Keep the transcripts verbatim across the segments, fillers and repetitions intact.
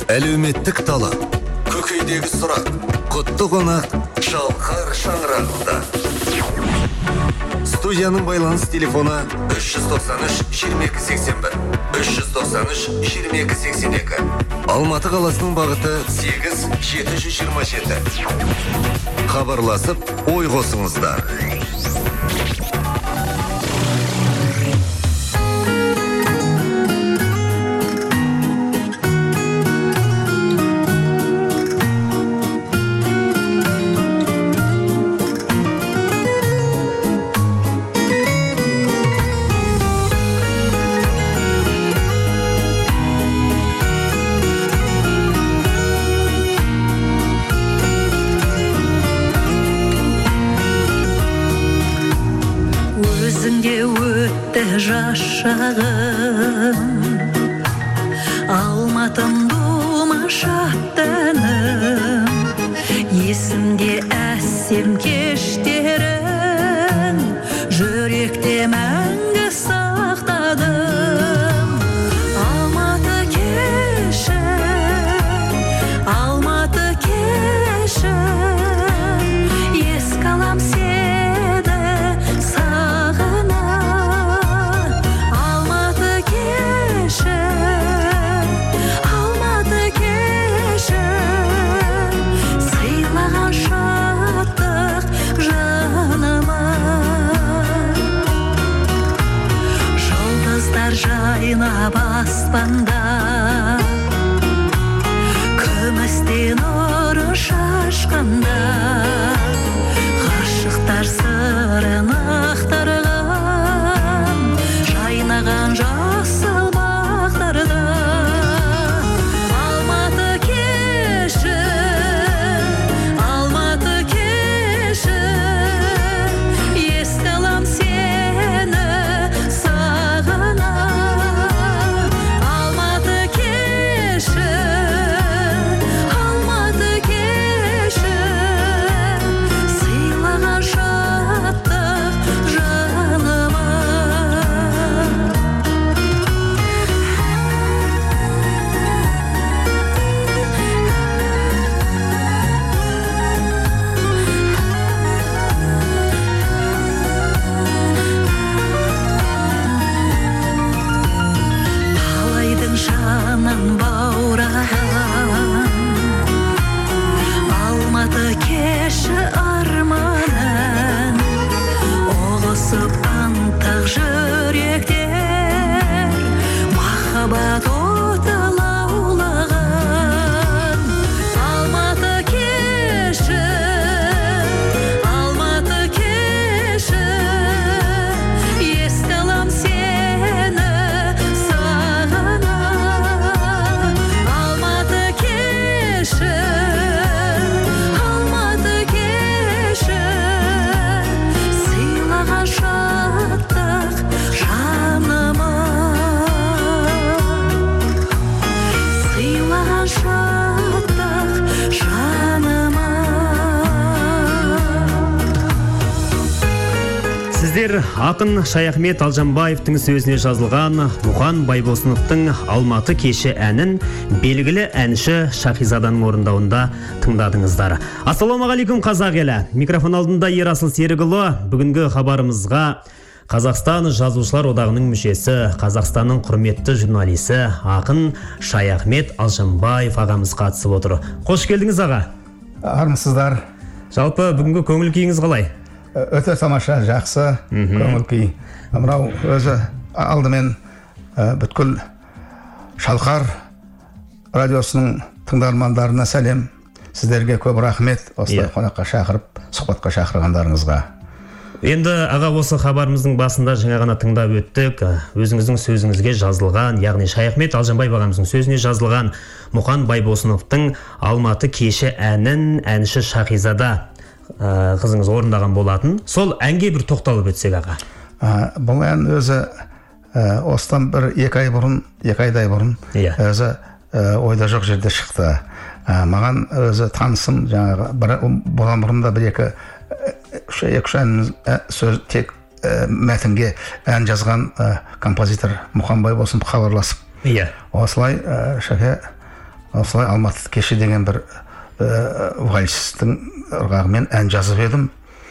Әлеуметтік талап, көкейдегі сұрақ, құтты қонақ шалқар шаңырағында. Студияның байланыс телефоны үш жүз тоқсан үш жиырма екі сексен бір, үш жүз тоқсан үш жиырма екі сексен екі. Алматы қаласының бағыты сегіз жеті жүз жиырма жеті. Хабарласып, ой қосыңыздар. Жашағым Алматым думашаттаным Есімде әсем кештерін Жүректе мәңгі сақтадым Алматы кеші Алматы кеші Еске алам сені жайнап аспанда күмістен нұры шашқанда ғашықтар сырын ақтарған жайнаған жасыл бақтарда Алматы кеші Алматы кеші еске алам сені Алматы кеші арманын Олысып антық жүректер Махаббат оты лаулаған Алматы кеші Алматы кеші еске алам сені сағынам Алматы кеші Сіздер ақын Шаяхмет Алжанбаевтың сөзіне жазылған Мұқан Байбосыновтың Алматы кеші әнін белгілі әнші Шахизаданың орындауында тыңдадыңыздар. Ассалаумағалейкум қазақ елі. Микрофон алдында Ерасыл Серікұлы. Бүгінгі хабарымызға Қазақстан жазушылар одағының мүшесі, Қазақстанның құрметті журналисі ақын Шаяхмет Алжанбаев ағамыз қатысып отыр. Қош келдіңіз аға. Армысыздар. Жалпы бүгінгі көңіл күйіңіз қалай? Өте тамаша, жақсы көңіл күй. Мынау өзі алдымен бүткіл Шалқар радиосының тыңдармандарына сәлем. Сіздерге көп рахмет осылай қонаққа шақырып, сұхбатқа шақырғандарыңызға. Енді аға осы хабарымыздың басында жаңа ғана тыңдап өттік. Өзіңіздің сөзіңізге жазылған, яғни Шаяхмет Алжанбаев ағамыздың сөзіне жазылған Мұқан Байбосыновтың Алматы кеші әнін әнші Шахизада қызыңыз орындаған болатын. Сол әнге бір тоқталып өтсек аға. Бұл ән өзі осыдан бір екі ай бұрын, екі айдай бұрын өзі ойда жоқ жерде шықты. Маған өзі танысым жаңағы бұдан бұрында бір екі екі ән сөз тек мәтінге ән жазған композитор Мұқан Байбосынов хабарласып, осылай Шәке осылай Алматы кеші деген бір вальстің ырғағымен ән жазып едім.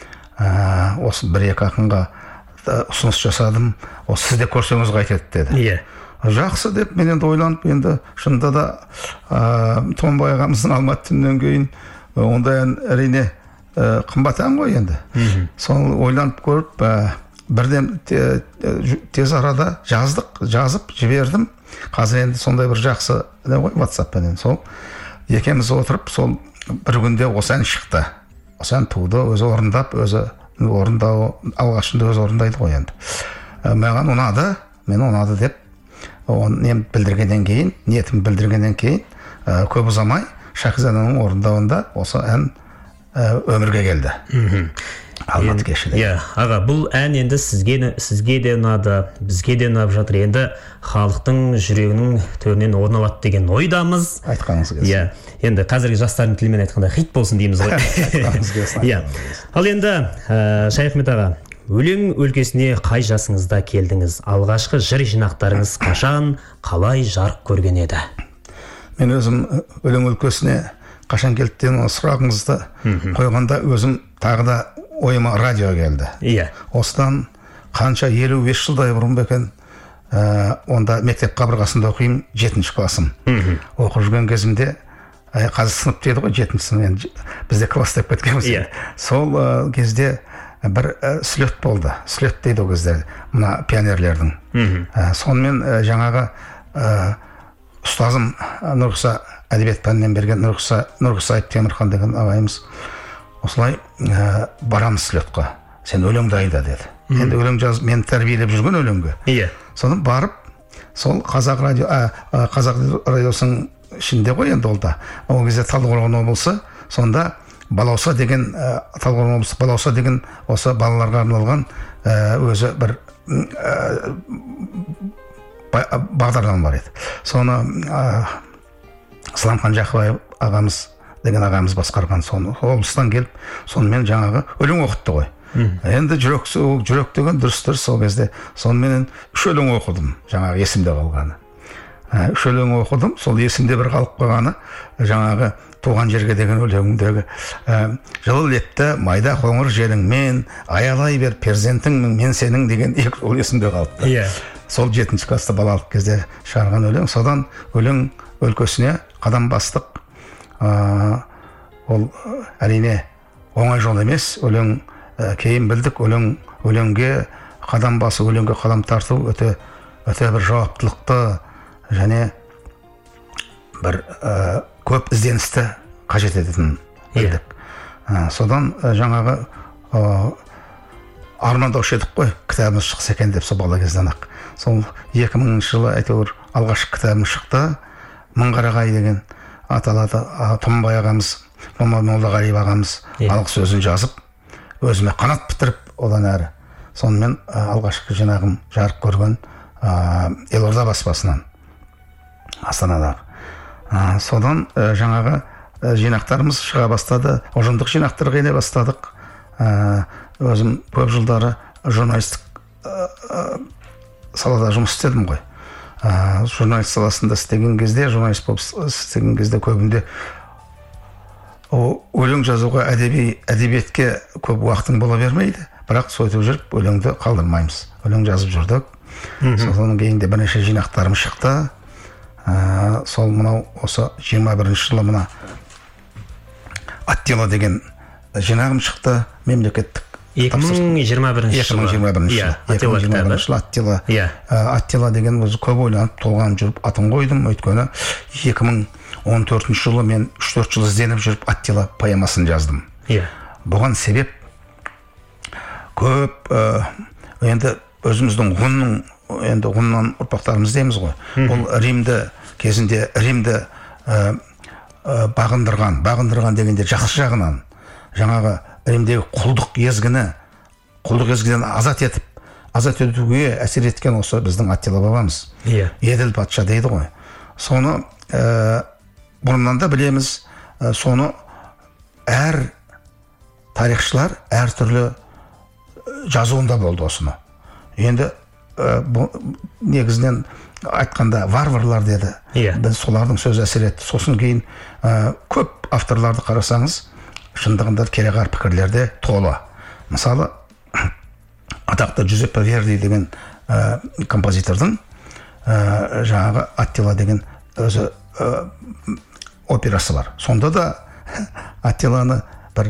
Осы бір екі ақынға ұсыныс жасадым. Осы сіз де көрсеңіз қайтеді деді. Иә. Жақсы деп мен енді ойланып, енді шынында да Томбай ағамыздың Алматы түнінен кейін ондай ән әрине қымбат ән ғой енді. Сол ойланып көріп, бірден тез арада жаздық, жазып жібердім. Қазір енді сондай бір жақсы не ғой WhatsApp-пен. Сол екеуміз отырып, сол бір күнде осы ән шықты. Осы ән туды, өзі орындап, өзі орындау, алғашында өзі орындайды ғой енді. Маған ұнады, мен ұнады деп, оны білдіргеннен кейін, ниетім білдіргеннен кейін, көп ұзамай Шахизаданың орындауында осы ән өмірге келді. Алматы кешіде. Иә, аға, бұл ән енді сізге сізге де ұнады, бізге де ұнап жатыр. Енді халықтың жүрегінің төрінен орын алады деген ойдамыз. Айтқаныңыз келсін. Иә, енді қазіргі жастардың тілімен айтқанда хит болсын дейміз ғой. Айтқаныңыз келсін. Иә. Ал енді Шайхмет аға, өлең өлкесіне қай жасыңызда келдіңіз? Алғашқы жыр жинақтарыңыз қашан, қалай жарық көрген еді? Мен өзім өлең өлкесіне қашан келді деген сұрағыңызды қойғанда өзім тағы да ойыма радио келді. Иә. Осыдан қанша елу бес жылдай бұрын ба екен, онда мектеп қабырғасында оқимын, жетінші классым. Оқып жүрген кезімде, қазір сынып дейді ғой, жетінші сынып, бізде класс деп кеткенбіз. Сол кезде бір слет болды. Слет дейді ол кезде, мына пионерлердің. Сонымен жаңағы ұстазым Нұрғыса әдебиет пәнінен берген Нұрғысаев Темірхан деген ағайымыз осылай барамыз слетқа, сен өлеңді айда деді. Енді өлең жазып, мен тәрбиелеп жүрген өлеңге. Иә. Соны барып, сол қазақ радио, қазақ радиосының ішінде ғой енді ол да. Ол кезде Талдықорған облысы, сонда Балауса деген, Талдықорған облысы Балауса деген осы балаларға арналған өзі бір бағдарлама бар еді. Соны Сламхан Жақыбаев ағамыз деген ағамыз басқарған, соны облыстан келіп, сонымен жаңағы өлең оқытты ғой. Енді жүрек, жүрек деген дұрыс-дұрыс сол кезде. Сонымен үш өлең оқыдым, жаңағы есімде қалғаны. Үш өлең оқыдым, сол есімде бір қалып қалғаны, жаңағы туған жерге деген өлеңдегі жылы лепті майда қоңыр желіңмен, аялай бер перзентіңмін мен сенің деген ол есімде қалыпты. Иә. Сол жетінші класста балалық кезде шығарған өлең. Содан өлең өлкесіне қадам бастық. Ол әрине оңай жол емес. Өлең кейін білдік, өлең өлеңге қадам басы, өлеңге қадам тарту өте өте бір жауаптылықты және бір көп ізденісті қажет ететін білдік. Содан жаңағы армандаушы едік қой, кітабымыз шықса екен деп сол бала кезден ақ. Сол екі мыңыншы жылы әйтеуір алғашқы кітабым шықты. Мыңғарағай деген аталады. Томбай ағамыз, Момай Молдағалиев ағамыз алғы сөзін жазып, өзіме қанат бітіріп, одан әрі. Сонымен алғашқы жинағым жарық көрген Елорда баспасынан, Астанадағы. Содан жаңағы жинақтарымыз шыға бастады, ұжымдық жинақтарға ене бастадық. Өзім көп жылдары журналистік салада жұмыс істедім ғой. Журналист саласында істеген кезде, журналист болып істеген кезде көбінде өлең жазуға, әдебиетке көп уақытың бола бермейді. Бірақ сөйтіп жүріп, өлеңді қалдырмаймыз. Өлең жазып жүрдік. Содан кейін де бірнеше жинақтарым шықты. Сол мынау осы жиырма бірінші жылы мына Аттила деген жинағым шықты, мемлекеттік. екі мың жиырма бірінші жылы. екі мың жиырма бірінші жылы Аттила. Аттила деген өзі көп ойланып, толғанып жүріп атын қойдым. Өйткені екі мың он төртінші жылы мен үш төрт жыл ізденіп жүріп Аттила поэмасын жаздым. Бұған себеп көп, енді өзіміздің ғұнның, енді ғұннан ұрпақтарымыз дейміз ғой. Бұл Римді кезінде Римді бағындырған, бағындырған дегенде жақсы жағынан, жаңағы Римдегі құлдық езгіні, құлдық езгіден азат етіп, азат етуге әсер еткен осы біздің Аттила бабамыз. Еділ патша дейді ғой. Соны бұрыннан да білеміз, соны әр тарихшылар әр түрлі жазуында болды осыны. Енді негізінен айтқанда варварлар деді. Иә. Біз солардың сөзі әсер етті. Сосын кейін ә, көп авторларды қарасаңыз, шындығында кереғар пікірлерде толы. Мысалы, атақты Джузеппе Верди деген ә, композитордың ә, жаңағы Аттила деген өзі ә, операсы бар. Сонда да Аттиланы бір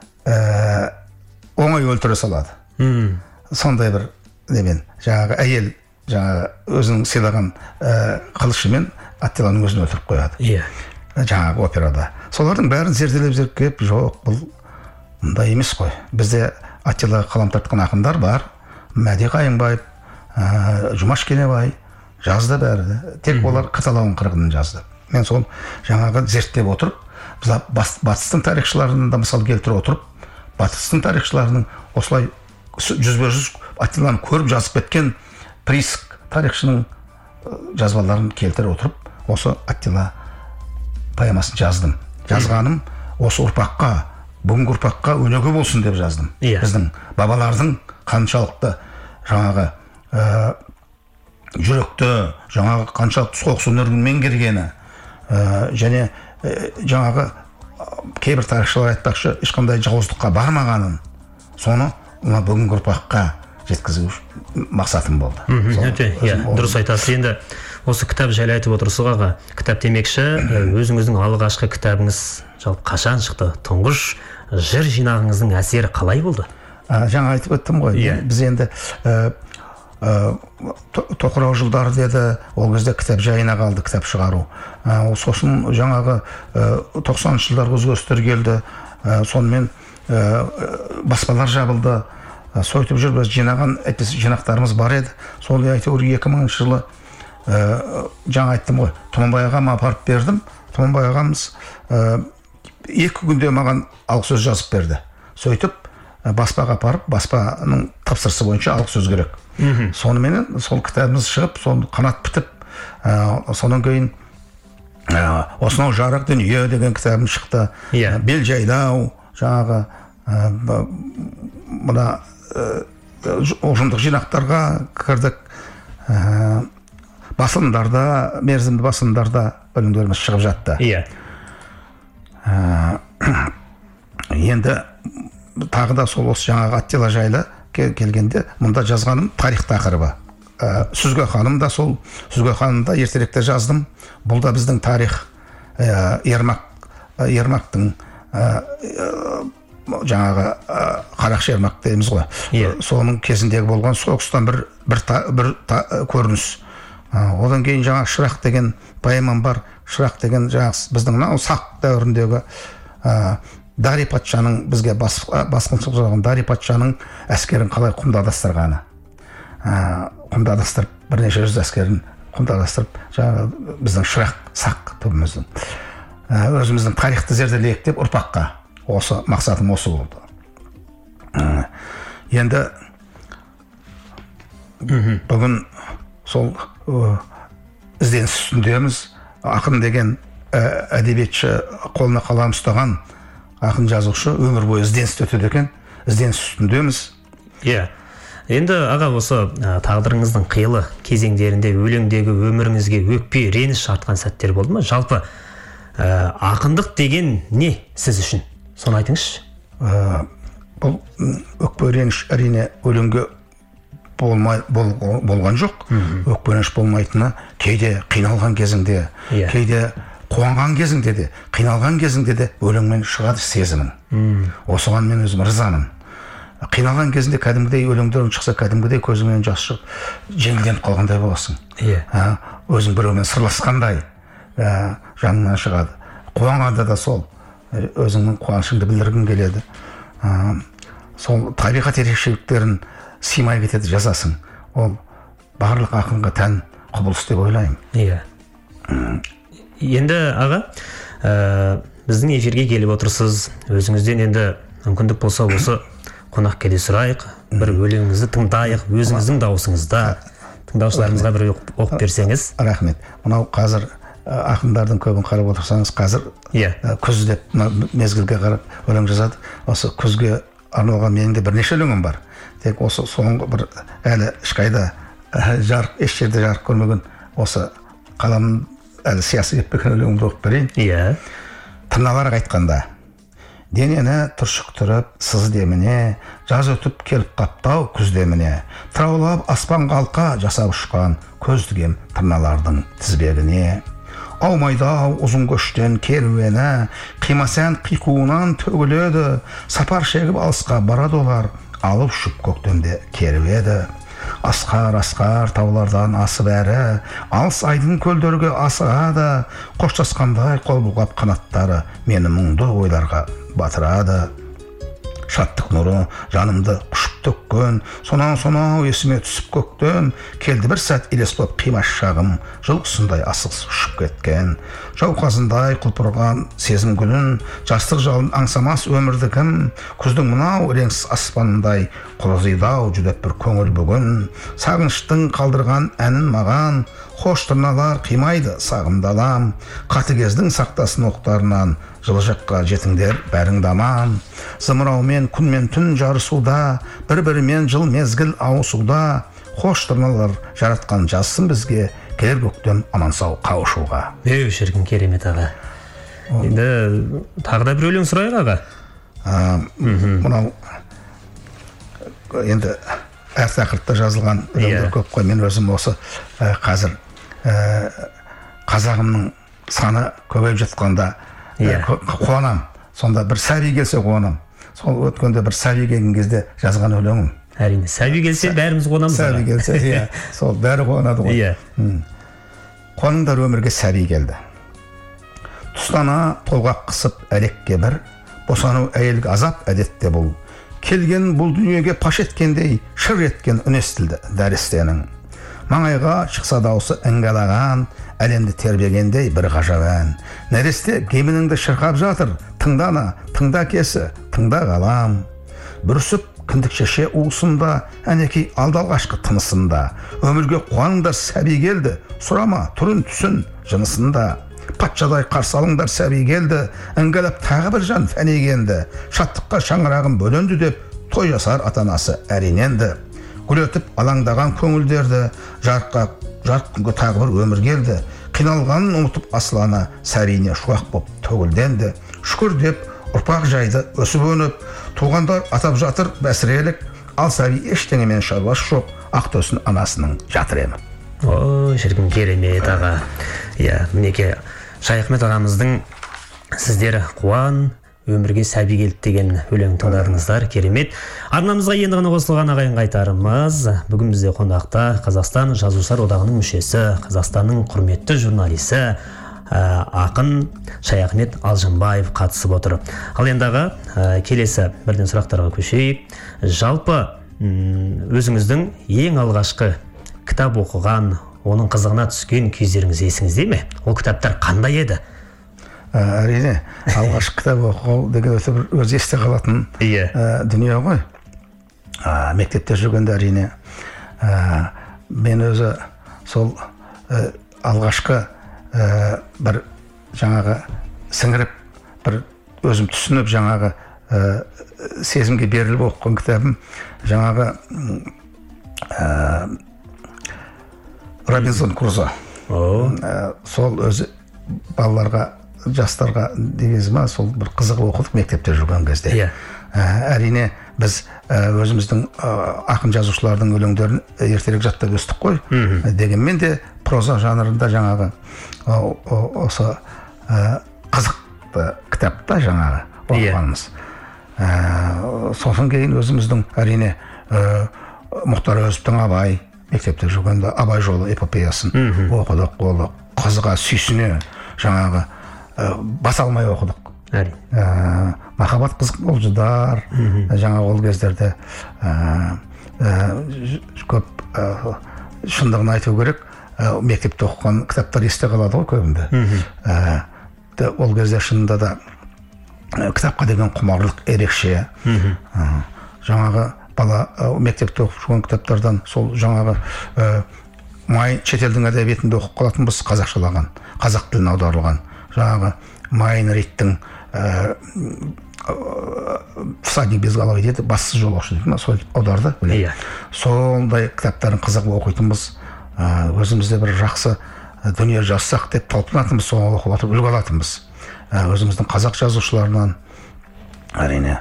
ә, оңай өлтіре салады. Мм. Сондай бір немен жаңағы әйел жаңағы өзінің сыйлаған ә, қылышымен Аттиланың өзін өлтіріп қояды. Иә. Жаңағы операда. Солардың бәрін зерделеп зерттеп, жоқ, бұл мұндай емес қой. Бізде Аттилаға қалам тартқан ақындар бар. Мәди Қайыңбаев, ә, Жұмаш Кенебай жазды бәрі. Тек олар каталон қырғынын жазды. Мен сол жаңағы зерттеп отырып, батыстың тарихшыларынан да мысал келтіре отырып, батыстың тарихшыларының осылай жүзбе жүз Аттиланы көріп жазып кеткен Приск тарихшының жазбаларын келтіре отырып, осы Аттила поэмасын жаздым. Жазғаным осы ұрпаққа, бүгінгі ұрпаққа өнеге болсын деп жаздым. Yeah. Біздің бабалардың қаншалықты жаңағы ә, жүректі, жаңағы қаншалықты соғыс өнерін меңгергені, ә, және ә, жаңағы кейбір тарихшылар айтпақшы, ешқандай жауыздыққа бармағанын, соны мына бүгінгі ұрпаққа жеткізу мақсатым болды. Өте, иә, дұрыс айтасыз. Енді осы кітап жайлы айтып отырсыз аға. Кітап демекші, өзіңіздің алғашқы кітабыңыз жалпы қашан шықты? Тұңғыш жыр жинағыңыздың әсері қалай болды? А, жаңа айтып өттім ғой. Yeah. Біз енді ә, ә, тоқырау жылдары деді, ол кезде кітап жайына қалды, кітап шығару. Ә, сосын жаңағы ә, тоқсаныншы жылдарға өзгерістер келді. Ә, сонымен ә, баспалар жабылды. Сойтып жүр, біз жинаған жинақтарымыз бар еді. Сол әйтеуір екі мыңыншы жылы ә, жаңа айттым ғой, Тұманбай ағама апарып бердім. Тұманбай ағамыз ә, екі күнде маған алғы сөз жазып берді. Сойтып ә, баспаға апарып, баспаның тапсырысы бойынша алғы сөз керек. Соныменен сол кітабымыз шығып, соны қанат бітіп, ә, сонан кейін ә, осынау жарық дүние деген кітабым шықты. Yeah. Бел жайлау, жаңағы ә, мына ұжымдық жинақтарға кірдік. Ә, басылымдарда, мерзімді басылымдарда өлеңдеріміз шығып жатты. Иә. Ә, енді тағы да сол осы жаңағы Аттила жайлы келгенде, мұнда жазғаным тарих тақырыбы. Ә, Сүзге ханым да сол, Сүзге ханымда ертеректе жаздым. Бұл да біздің тарих. Ә, Ермак, Ермактың ә, жаңағы Қарақшы Ермак дейміз ғой. Yeah. Соның кезіндегі болған соғыстан бір бір, та, бір та, көрініс. Одан кейін жаңағы Шырақ деген поэмам бар. Шырақ деген жаңағы біздің мынау сақ дәуіріндегі ә, Дари патшаның бізге бас, басқыншылық жасаған Дари патшаның әскерін қалай құмда адастырғаны. Ә, құмда адастырып, бірнеше жүз әскерін құмда адастырып, жаңағы біздің Шырақ сақ түбіміздің. Ә, өзіміздің тарихты зерделейік деп ұрпаққа. Осы мақсатым осы болды. Енді бүгін сол ізденіс үстіндеміз. Ақын деген әдебиетші, қолына қалам ұстаған ақын жазушы өмір бойы ізденіс өтеді екен. Ізденіс үстіндеміз. Иә. Енді аға, осы тағдырыңыздың қилы кезеңдерінде өлеңдегі өміріңізге өкпе, реніш артқан сәттер болды ма? Жалпы ақындық деген не сіз үшін? Соны айтыңызшы. Ә, бұл өкпе реніш әрине өлеңге болмай, бол, болған жоқ. Өкпе реніш болмайтыны кейде қиналған кезіңде, yeah. кейде қуанған кезіңде де, қиналған кезіңде де өлеңмен шығады сезімің. Осыған мен өзім ризамын. Қиналған кезінде кәдімгідей өлеңдерің шықса, кәдімгідей көзіңнен жас шығып, жеңілденіп қалғандай боласың. Yeah. Ә, өзің біреумен сырласқандай ә, жаныңнан шығады. Қуанғанда да сол. Өзіңнің қуанышыңды білдіргің келеді. Ә, сол табиғат ерекшеліктерін сыймай кетеді, жазасың. Ол барлық ақынға тән құбылыс деп ойлаймын. Иә. Енді аға, ә, біздің эфирге келіп отырсыз. Өзіңізден енді мүмкіндік болса осы қонақ келе сұрайық, бір өлеңіңізді тыңдайық, өзіңіздің дауысыңызда тыңдаушыларымызға бір оқып берсеңіз. Рахмет. Мынау қазір ақындардың көбін қарап отырсаңыз, қазір yeah. күз деп мезгілге қарап өлең жазады. Осы күзге арналған менің де бірнеше өлеңім бар. Тек осы соңғы бір әлі ешқайда жарық, еш жерде жарық көрмеген осы қалам әлі сиясы кетпеген өлеңімді оқып берейін. Иә. Тырналар айтқанда: денені түршіктіріп сыз деміне, жаз өтіп келіп қаптау күз деміне, тыраулап аспан қалқа жасап ұшқан көз тігем тырналардың тізбегіне. Аумайдау ұзын көштен керуені, қимасән қиқуынан төгіледі, сапар шегіп алысқа барады олар, алып ұшып көктемде керуеді. Асқар асқар таулардан асып әрі, алыс айдын көлдерге асығады, қоштасқандай қол бұлғап қанаттары мені мұңды ойларға батырады. Шаттық нұры жанымды құшып төккен, сонан сонау есіме түсіп көктен, келді бір сәт елес боп қимас шағым, жылқысындай асығыс ұшып кеткен. Жауқазындай құлпырған сезім гүлін, жастық жалын аңсамас өмірді кім, күздің мынау реңсіз аспанындай құлазидау жүдеп бір көңіл бүгін. Сағыныштың қалдырған әнін маған, хош тырналар қимайды сағымды алам, қатыгездің сақтасын оқтарынан, жылы жаққа жетіңдер бәріңді аман. Зымыраумен күн мен түн жарысуда, бір-бірімен жыл мезгіл ауысуда, хош тырналар жаратқан жазсын бізге, келер көктем аман сау қауышуға. Өй, шіркін, керемет аға. Енді тағы да бір өлең сұрайық аға. Мынау енді әр тақырыпта жазылған өлеңдер көп қой. Мен өзім осы қазір қазағымның саны көбейіп жатқанда қуанам. Сонда бір сәби келсе қуанам. Сол өткенде бір сәби келген кезде жазған өлеңім. Әрине, сәби келсе бәріміз қуанамыз. Сәби келсе, иә, сол бәрі қуанады ғой. Қуаныңдар, өмірге сәби келді. Тұстана толғақ қысып әлекке бір, босану әйелге азап әдетте бұл. Келген бұл дүниеге паш еткендей, шыр еткен үн естілді дәрістенің. Маңайға шықса даусы іңгәлаған, әлемді тербегендей бір ғажап ән. Нәресте гемініңді шырқап жатыр, тыңдана, тыңда кесі, тыңда қалам. Бүрісіп кіндік шеше уысында, әнекей алдалғашқы тынысында. Өмірге қуаныңдар, сәби келді, сұрама түрін түсін жынысында. Патшадай қарсы алыңдар, сәби келді, іңгәлап тағы бір жан фәнегенді. Шаттыққа шаңырағын бөленді деп, той жасар атанасы әриненді. Гүл өтіп алаңдаған көңілдерді, жарыққа жарық күнге тағы бір өмір келді. Қиналғанын ұмытып асылана, сәбиіне шуақ боп төгілденді. Шүкір деп ұрпақ жайды өсіп өніп, туғандар атап жатыр бәсірелік, ал сәби ештеңемен шаруасы жоқ, ақтөсін анасының жатыр емі. О, шіркін, керемет аға. Иә, мінеке Шайхмет ағамыздың сіздер қуан, өмірге сәби келді деген өлең тыңдадыңыздар, керемет. Арнамызға енді ғана қосылған ағайын қайтарымыз. Бүгін бізде қонақта Қазақстан Жазушылар одағының мүшесі, Қазақстанның құрметті журналисі, ақын Шаяхмет Алжанбаев қатысып отыр. Ал енді аға, келесі бірден сұрақтарға көшейік. Жалпы өзіңіздің ең алғашқы кітап оқыған, оның қызығына түскен кездеріңіз есіңізде ме? Ол кітаптар қандай еді? Әрине, алғашқы кітап оқу деген өте бір өз есте қалатын дүние ғой. Мектепте жүргенде әрине мен өзі сол алғашқы бір жаңағы сіңіріп, бір өзім түсініп жаңағы сезімге беріліп оқыған кітабым жаңағы Робинзон Крузо. Сол өзі балаларға, жастарға дегеніз ма, сол бір қызық оқыдық мектепте жүрген кезде. Әрине біз өзіміздің ақын жазушылардың өлеңдерін ертерек жаттап өстік қой. Дегенмен де проза жанрында жаңағы осы қызықты кітапта жаңағы оқығанымыз. Сосын кейін өзіміздің әрине Мұхтар Әуезовтің Абай, мектепте жүргенде Абай жолы эпопеясын оқыдық, ол қызыға сүйсіне жаңағы бас алмай оқыдық. Махаббат қызық бол жыдар, жаңа ол кездерде көп шындығын айту керек, мектепте оқыған кітаптар есте қалады ғой көбінде. Ол кезде шынында да кітапқа деген құмарлық ерекше. Жаңағы бала мектепте оқып жүрген кітаптардан сол жаңағы Май шетелдің әдебиетінде оқып қалатын біз қазақшалаған, қазақ тіліне аударылған жаңағы Майн Риттің «Всадник без головы» дейді, бассыз жолаушы дейді ма, сол аударды. Сондай кітаптарын қызық оқитынбыз. өзімізде бір жақсы дүние жазсақ деп талпынатынбыз, соны оқып отырып үлгі алатынбыз. Өзіміздің қазақ жазушыларынан әрине.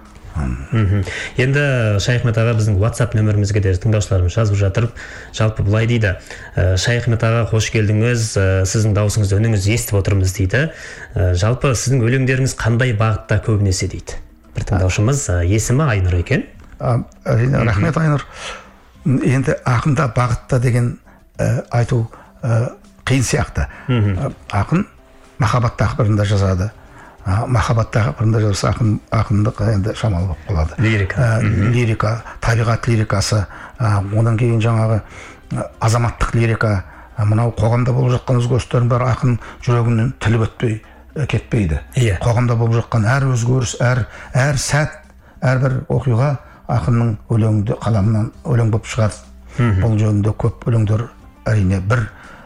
Енді Шайхмет аға біздің WhatsApp нөмірімізге де тыңдаушыларымыз жазып жатыр. Жалпы былай дейді: Шайхмет аға қош келдіңіз, сіздің даусыңызды, үніңізді естіп отырмыз дейді. Жалпы сіздің өлеңдеріңіз қандай бағытта көбінесе дейді. Бір тыңдаушымыз, есімі Айнұр екен. Әрине, рахмет Айнұр. Енді ақында бағытта деген айту қиын сияқты. Ақын махаббат тақырыбында жазады. Махаббат тақырыбында жазса ақындық енді шамалы болып қалады. Лирика. Лирика, табиғат лирикасы, одан кейін жаңағы азаматтық лирика, мынау қоғамда болып жатқан өзгерістердің бәрі ақын жүрегінен тіліп өтпей кетпейді. Қоғамда болып жатқан әр өзгеріс, әр әр сәт, әрбір оқиға ақынның өлеңінде қаламынан өлең болып шығады. Бұл жөнінде көп өлеңдер әрине бір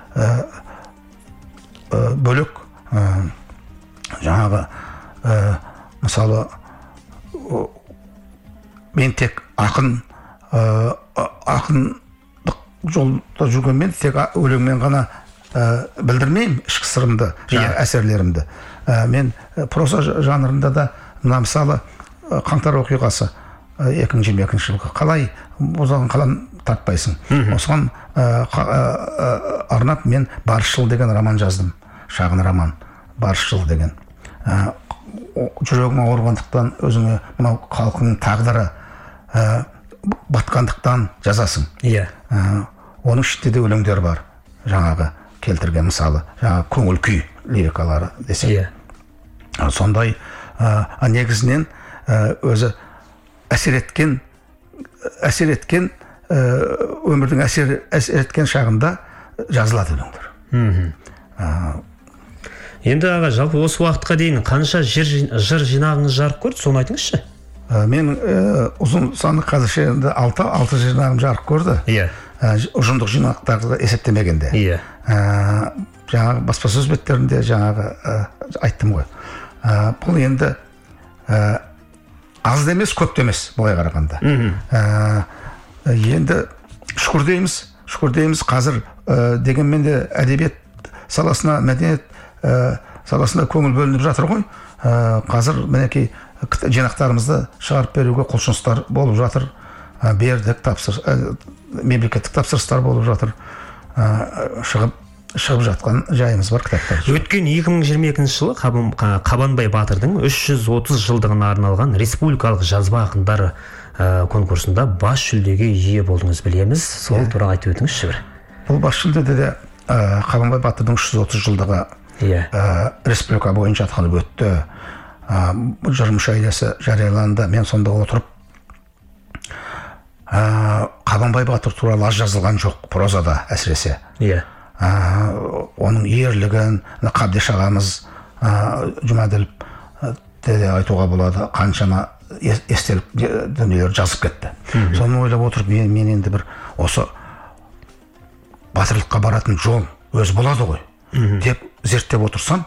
бөлек. Жаңағы мысалы мен тек ақын ақындық жолда жүргенмен тек өлеңмен ғана білдірмеймін ішкі сырымды, жаңағы әсерлерімді. Мен проза жанрында да, мына мысалы қаңтар оқиғасы екі мың жиырма екінші жылғы қалай бозаған қалам тартпайсың. Осыған арнап мен Барысшыл деген роман жаздым. Шағын роман, Барысшыл деген. Жүрегің ауырғандықтан, өзіңе мынау халқының тағдыры батқандықтан жазасың. Оның ішінде де өлеңдер бар. Жаңағы келтірген мысалы, жаңағы көңіл күй лирикалары десек. Сондай негізінен өзі әсер еткен әсер еткен өмірдің әсер еткен шағында жазылады өлеңдер. Енді аға, жалпы осы уақытқа дейін қанша жыр жинағыңыз жарық көрді, соны айтыңызшы. Мен ұзын саны қазірше алты жинағым жарық көрді. Ұжымдық жинақтарды есептемегенде. Жаңағы баспасөз беттерінде жаңағы айттым ғой. Бұл енді аз да емес, көп та емес былай қарағанда. Енді шүкір дейміз, шүкір дейміз қазір дегенмен де әдебиет саласына, мәдениет саласында көңіл бөлініп жатыр ғой. Қазір мінекей жинақтарымызды шығарып беруге құлшыныстар болып жатыр. Бердік тапсыр, мемлекеттік тапсырыстар болып жатыр. Шығып шығып жатқан жайымыз бар кітаптар. Өткен екі мың жиырма екінші жылы Қабанбай Батырдың үш жүз отыз жылдығына арналған республикалық жазба ақындар конкурсында бас жүлдеге ие болдыңыз, білеміз. Сол туралы айтып өтіңізші бір. Бұл бас жүлдеде де Қабанбай Батырдың үш жүз отыз жылдығы республика бойынша атқарылып өтті. Жыр мүшәйрасы жарияланды. Мен сонда отырып, Қабанбай Батыр туралы аз жазылған жоқ прозада әсіресе. Оның ерлігін Қабдеш ағамыз, Жұмаділов де айтуға болады, қаншама естелік дүниелер жазып кетті. Соны ойлап отырып, мен енді бір осы батырлыққа баратын жол өз болады ғой деп зерттеп отырсам,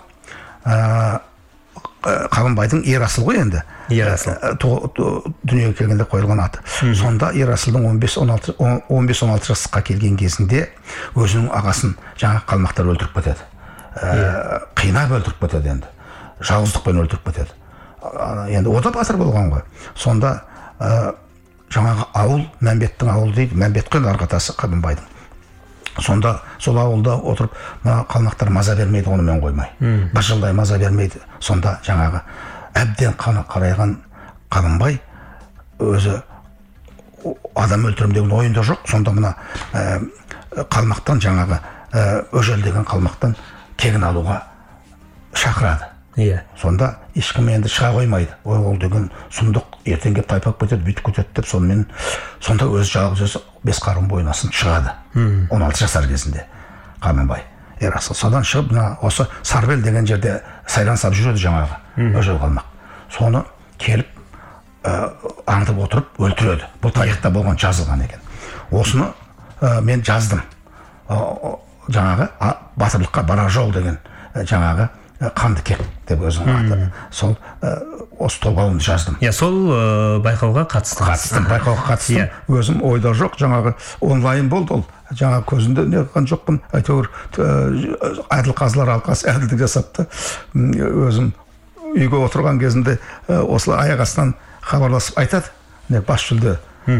Қабанбайдың Ерасыл ғой енді. Дүниеге келгенде қойылған аты. Сонда Ерасылдың он бес он алты жасқа келген кезінде өзінің ағасын жаңа қалмақтар өлтіріп кетеді. Қинап өлтіріп кетеді енді. Жалғыздықпен өлтіріп кетеді. Енді о да батыр болған ғой. Сонда жаңағы ауыл, Мәмбеттің ауылы дейді. Мәмбет қой арқатасы Қабанбайдың. Сонда сол ауылда отырып, мына қалмақтар маза бермейді, онымен қоймай. Бір жылдай маза бермейді. Сонда жаңағы әбден қаны қарайған Қабанбай өзі адам өлтірем деген ойында жоқ. Сонда мына қалмақтан жаңағы Өжел деген қалмақтан кегін алуға шақырады. Сонда ешкім енді шыға қоймайды. Ой, ол деген сұмдық, ертең кеп тайпап кетеді, бүйтіп кетеді деп, сонымен сонда өз жалғыз өзі бес қарын бойынасын шығады. он алты жасар кезінде Қабанбай Ерасыл. Содан шығып, осы Сарбел деген жерде сайран сап жүреді жаңағы Өжел қалмақ. Соны келіп аңдып отырып өлтіреді. Бұл тарихта болған, жазылған екен. Осыны мен жаздым. Жаңағы батырлыққа барар жол деген жаңағы Қандыкек деп өзінің аты. Сол осы толғауымды жаздым. Иә, сол байқауға қатыстым. Қатыстым, байқауға қатыстым. Өзім ойда жоқ, жаңағы онлайн болды ол. Жаңа көзінде не қылған жоқпын. Әйтеуір әділ қазылар алқасы әділдік жасапты. Өзім үйге отырған кезінде осылай аяқ астынан хабарласып айтады. Не бас жүлде.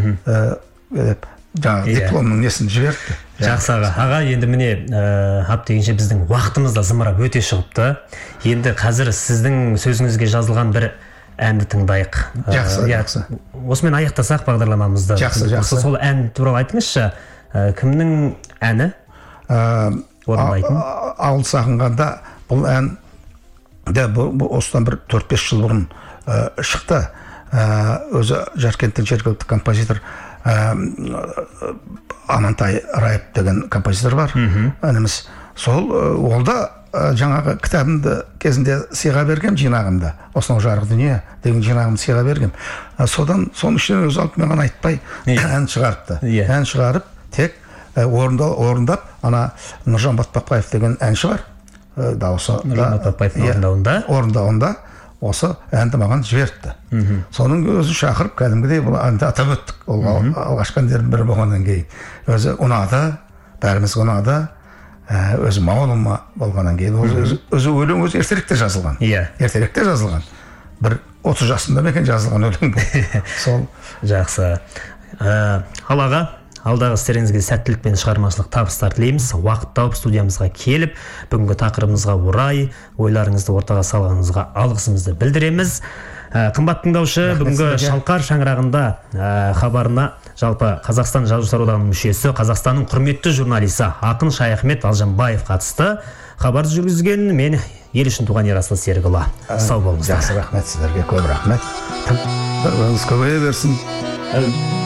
Жаңағы дипломның несін жіберді. Жақсы аға. Аға, енді міне ап дегенше біздің уақытымыз да зымырап өте шығыпты. Енді қазір сіздің сөзіңізге жазылған бір әнді тыңдайық. Жақсы, жақсы. Осымен аяқтасақ бағдарламамызды. Жақсы, жақсы. Сол ән туралы айтыңызшы. Кімнің әні? Орындайтын? Ауыл сағынғанда бұл ән осыдан бір төрт бес жыл бұрын шықты. Өзі Жаркенттің жергілікті композитор Амантай Раев деген композитор бар, ініміз. Сол ол да жаңағы кітабымды кезінде сыйға бергем, жинағымда. Осынау жарық дүние деген жинағымды сыйға бергем. Содан соның ішінен өзі алып маған айтпай ән шығарыпты. Ән шығарып, тек орындап, ана Нұржан Батпақбаев деген әнші бар. Дауысы Нұржан Батпақбаев орындауында. Орындауында осы әнді маған жіберіпті. Соның өзі шақырып, кәдімгідей бұл әнді атап өттік. Ол алғашқы әндердің бірі болғаннан кейін. Өзі ұнады, бәріміз ұнады. Өзі мауылыма болғаннан кейін. Өзі өлең өзі ертеректе жазылған. Ертеректе жазылған. Бір отыз жасында мекен жазылған өлең бұл. Сол. Жақсы. Ал аға, алдағы істеріңізге сәттілік пен шығармашылық табыстар тілейміз. Уақыт тауып студиямызға келіп, бүгінгі тақырыбымызға орай ойларыңызды ортаға салғаныңызға алғысымызды білдіреміз. Қымбат тыңдаушы, бүгінгі Шалқар шаңырағында хабарына жалпы Қазақстан жазушылар одағының мүшесі, Қазақстанның құрметті журналисі ақын Шаяхмет Алжанбаев қатысты. Хабарды жүргізген мен ел үшін туған Ерасыл Серікұлы. Сау болыңыздар. Жақсы, рахмет сіздерге, көп рахмет. Өміріңіз көбейе берсін.